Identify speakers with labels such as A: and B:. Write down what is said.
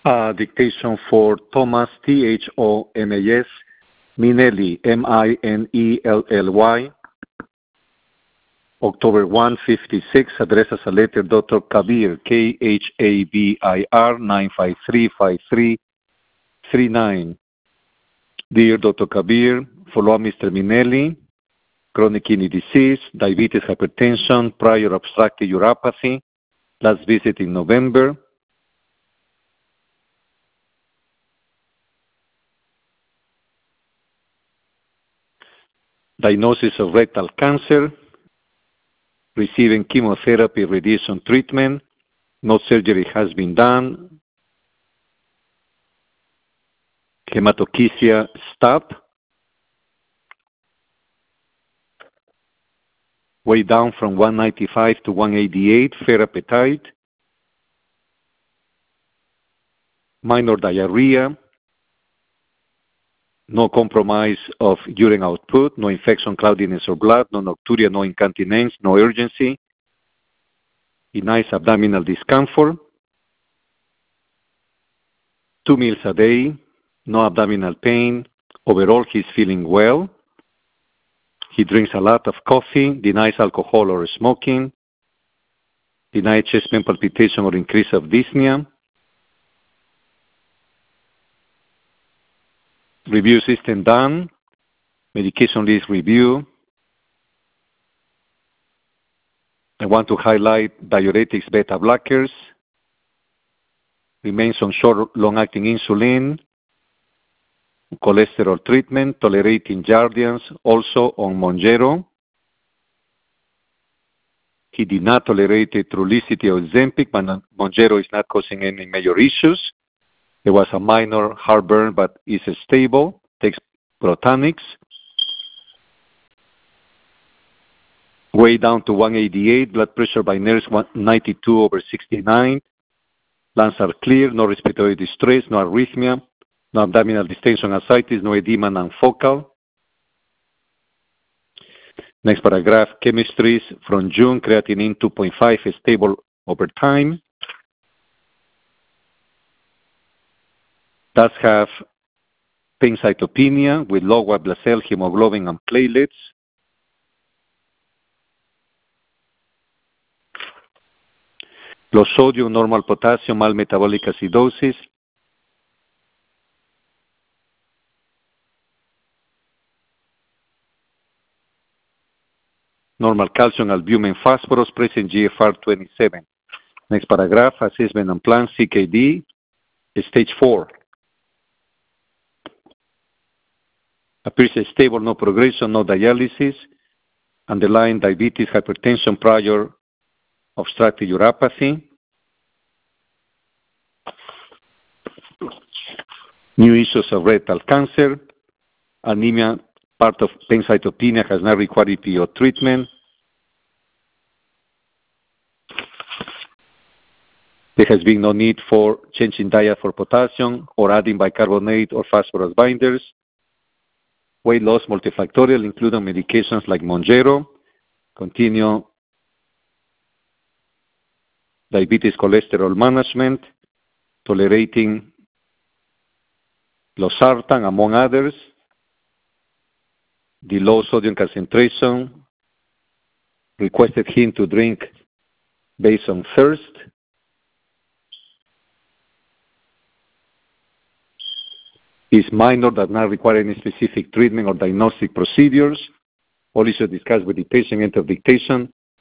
A: Dictation for Thomas, Thomas, Minelli, Millelly, October 1, 56, address as a letter Dr. Kabir, Khabir, 9535339. Dear Dr. Kabir, follow up Mr. Minelli, chronic kidney disease, diabetes, hypertension, prior obstructive uropathy, last visit in November. Diagnosis of rectal cancer, receiving chemotherapy, radiation treatment, no surgery has been done, hematochezia stopped, way down from 195 to 188, fair appetite, minor diarrhea, no compromise of urine output, no infection, cloudiness, or blood, no nocturia, no incontinence, no urgency, nice abdominal discomfort, 2 meals a day, no abdominal pain. Overall, he's feeling well. He drinks a lot of coffee, denies alcohol or smoking, denies chest pain, palpitation, or increase of dyspnea. Review system done. Medication list review. I want to highlight diuretics, beta blockers. Remains on short, long-acting insulin. Cholesterol treatment, tolerating Jardiance, also on Mounjaro. He did not tolerate Trulicity or Ozempic, but Mounjaro is not causing any major issues. There was a minor heartburn, but is stable. Takes Protonix. Way down to 188. Blood pressure by nurse 92/69. Lungs are clear. No respiratory distress. No arrhythmia. No abdominal distension, ascites. No edema, non-focal. Next paragraph. Chemistries from June. Creatinine 2.5 stable over time. Does have pancytopenia with low white blood cell, hemoglobin, and platelets. Low sodium, normal potassium, mild metabolic acidosis. Normal calcium, albumin, phosphorus, present GFR 27. Next paragraph. Assessment and plan, CKD, stage 4. Appears stable, no progression, no dialysis, underlying diabetes, hypertension, prior obstructive uropathy. New issues of rectal cancer, anemia, part of pancytopenia, has not required EPO treatment. There has been no need for changing diet for potassium or adding bicarbonate or phosphorus binders. Weight loss multifactorial, including medications like Mounjaro. Continue diabetes cholesterol management, tolerating losartan, among others. The low sodium concentration requested him to drink based on thirst. Is minor, does not require any specific treatment or diagnostic procedures. All issues discussed with the patient, end of dictation.